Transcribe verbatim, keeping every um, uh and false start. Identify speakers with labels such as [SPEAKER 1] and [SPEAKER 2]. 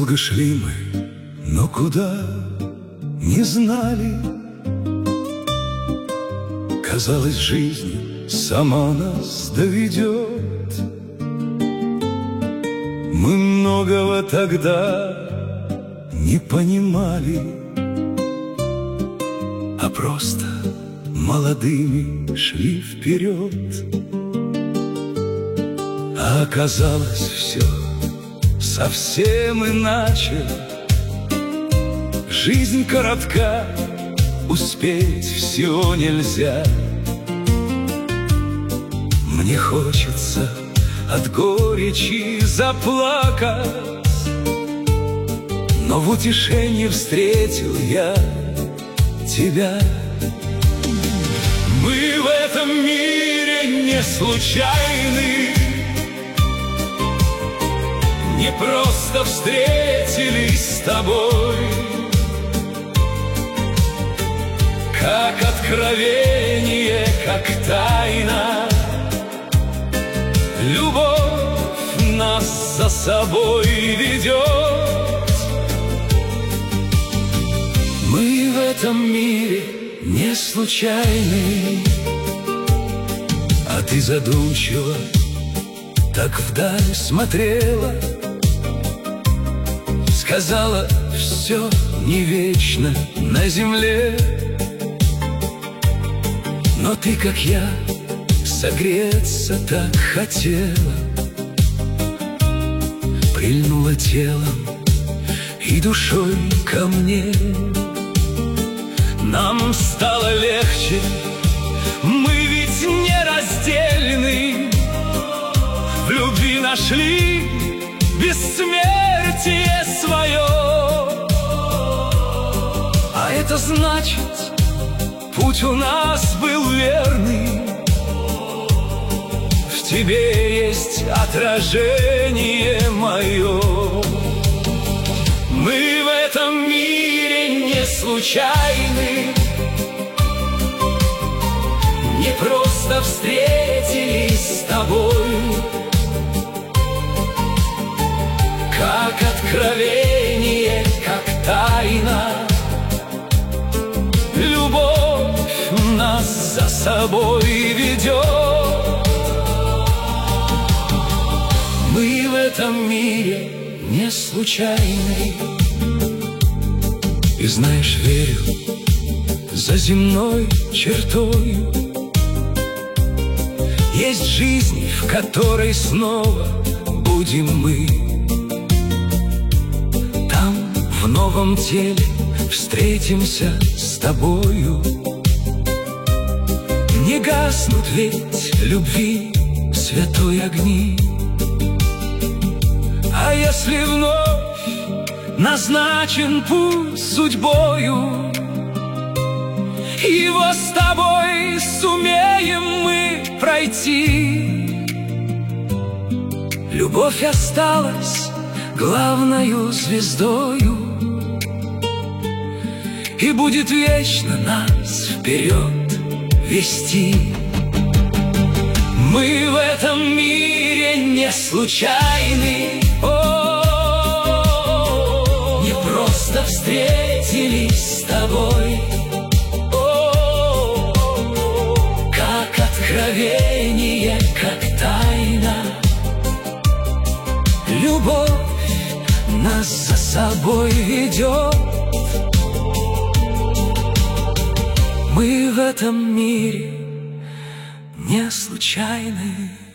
[SPEAKER 1] Долго шли мы, но куда не знали. Казалось, жизнь сама нас доведет. Мы многого тогда не понимали, а просто молодыми шли вперед. А оказалось все совсем иначе. Жизнь коротка, успеть все нельзя. Мне хочется от горечи заплакать, но в утешении встретил я тебя. Мы в этом мире не случайны, не просто встретились с тобой. Как откровение, как тайна, любовь нас за собой ведет. Мы в этом мире не случайны. А ты задумчиво так вдаль смотрела, сказала, все не вечно на земле. Но ты, как я, согреться так хотела, прильнула телом и душой ко мне. Нам стало легче, мы ведь нераздельны, в любви нашли бессмертие свое. А это значит, путь у нас был верный, в тебе есть отражение мое. Мы в этом мире не случайны, не просто встретились с тобой. Как откровение, как тайна, любовь нас за собой ведет. Мы в этом мире не случайны. И знаешь, верю, за земной чертою есть жизнь, в которой снова будем мы. Там, в новом теле, встретимся с тобою. Не гаснут ведь любви святой огни. А если вновь назначен путь судьбою, его с тобой сумеем мы пройти. Любовь осталась главною звездою и будет вечно нас вперед вести. Мы в этом мире не случайны, о, не просто встретились с тобой. О, как откровение, как тайна, любовь нас за собой ведет. Мы в этом мире не случайны.